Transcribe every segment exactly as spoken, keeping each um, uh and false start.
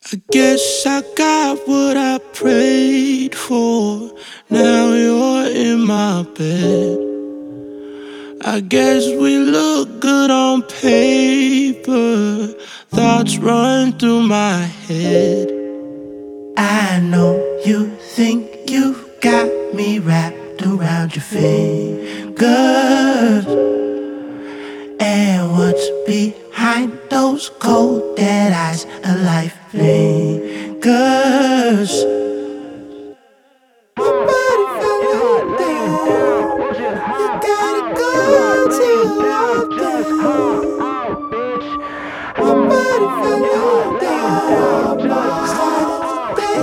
I guess I got what I prayed for. Now you're in my bed. I guess we look good on paper. Thoughts run through my head. I know you think you got me wrapped around your fingers. And what's behind those cold dead eyes? A life lingers. My body felt like that. You gotta go to all that. My body felt like that. Almost like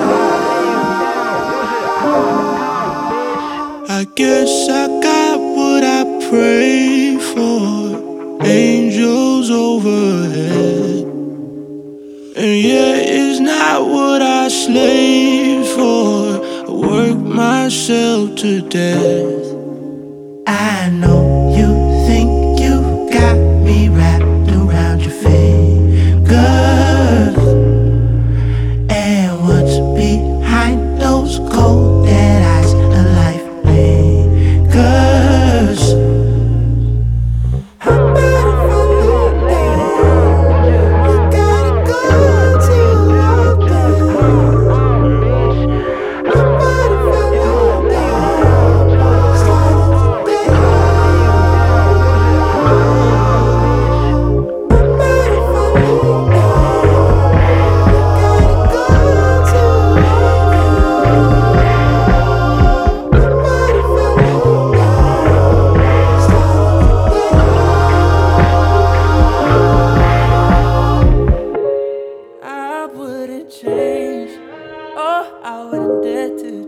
I guess I got what I prayed for. Angels overhead. And yeah, it's not what I slaved for. I work myself to death. I know you think you got me wrapped around your fingers. And what's behind those cold dead eyes? A life lingers. I'm better for that. You gotta go to all that. I'm better for that. Almost like I wouldn't change. Oh, I wouldn't dare to